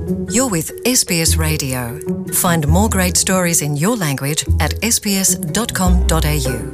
You're with SBS Radio. Find more great stories in your language at sbs.com.au.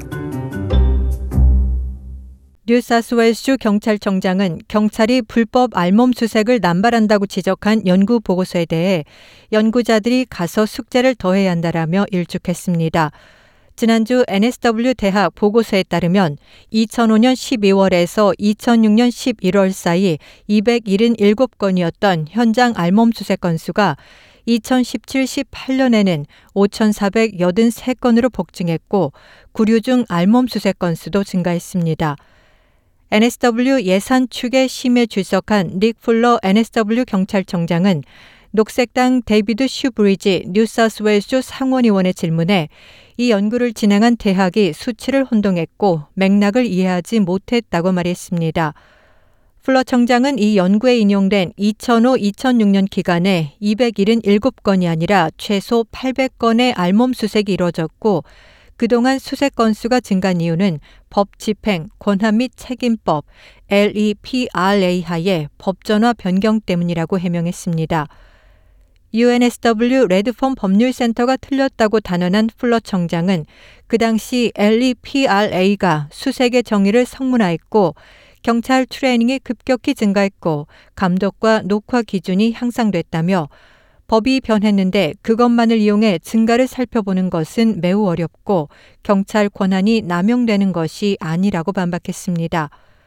뉴사우스웨일스주 경찰청장은 경찰이 불법 알몸 수색을 남발한다고 지적한 연구 보고서에 대해 연구자들이 가서 숙제를 더 해야 한다라며 일축했습니다. 지난주 NSW 대학 보고서에 따르면 2005년 12월에서 2006년 11월 사이 277건이었던 현장 알몸 수색 건수가 2017-18년에는 5,483건으로 폭증했고 구류 중 알몸 수색 건수도 증가했습니다. NSW 예산 축의 심에 출석한 닉 풀러 NSW 경찰청장은 녹색당 데이비드 슈브리지 뉴사우스웨일스주 상원의원의 질문에 이 연구를 진행한 대학이 수치를 혼동했고 맥락을 이해하지 못했다고 말했습니다. 풀러 청장은 이 연구에 인용된 2005-2006년 기간에 277건이 아니라 최소 800건의 알몸 수색이 이뤄졌고 그동안 수색 건수가 증가한 이유는 법 집행, 권한 및 책임법, LEPRA 하에 법전화 변경 때문이라고 해명했습니다. UNSW 레드폼 법률센터가 틀렸다고 단언한 풀러 청장은 그 당시 LEPRA가 수색의 정의를 성문화했고 경찰 트레이닝이 급격히 증가했고 감독과 녹화 기준이 향상됐다며 법이 변했는데 그것만을 이용해 증가를 살펴보는 것은 매우 어렵고 경찰 권한이 남용되는 것이 아니라고 반박했습니다.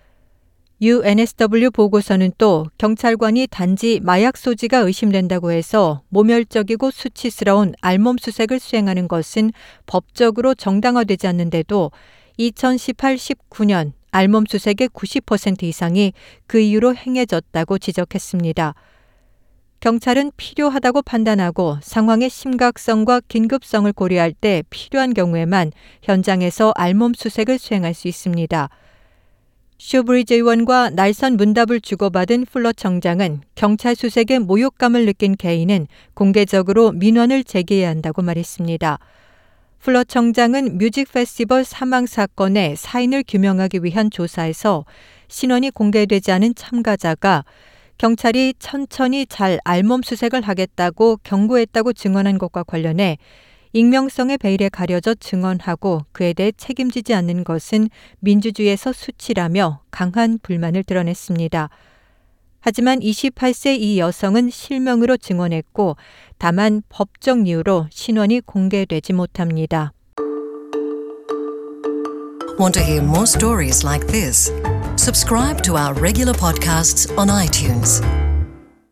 UNSW 보고서는 또 경찰관이 단지 마약 소지가 의심된다고 해서 모멸적이고 수치스러운 알몸 수색을 수행하는 것은 법적으로 정당화되지 않는데도 2018-19년 알몸 수색의 90% 이상이 그 이유로 행해졌다고 지적했습니다. 경찰은 필요하다고 판단하고 상황의 심각성과 긴급성을 고려할 때 필요한 경우에만 현장에서 알몸 수색을 수행할 수 있습니다. 슈브리지 의원과 날선 문답을 주고받은 풀러 청장은 경찰 수색에 모욕감을 느낀 개인은 공개적으로 민원을 제기해야 한다고 말했습니다. 풀러 청장은 뮤직 페스티벌 사망 사건의 사인을 규명하기 위한 조사에서 신원이 공개되지 않은 참가자가 경찰이 천천히 잘 알몸 수색을 하겠다고 경고했다고 증언한 것과 관련해 익명성의 베일에 가려져 증언하고 그에 대해 책임지지 않는 것은 민주주의에서 수치라며 강한 불만을 드러냈습니다. 하지만 28세 이 여성은 실명으로 증언했고 다만 법적 이유로 신원이 공개되지 못합니다. Want to hear more stories like this? Subscribe to our regular podcasts on iTunes.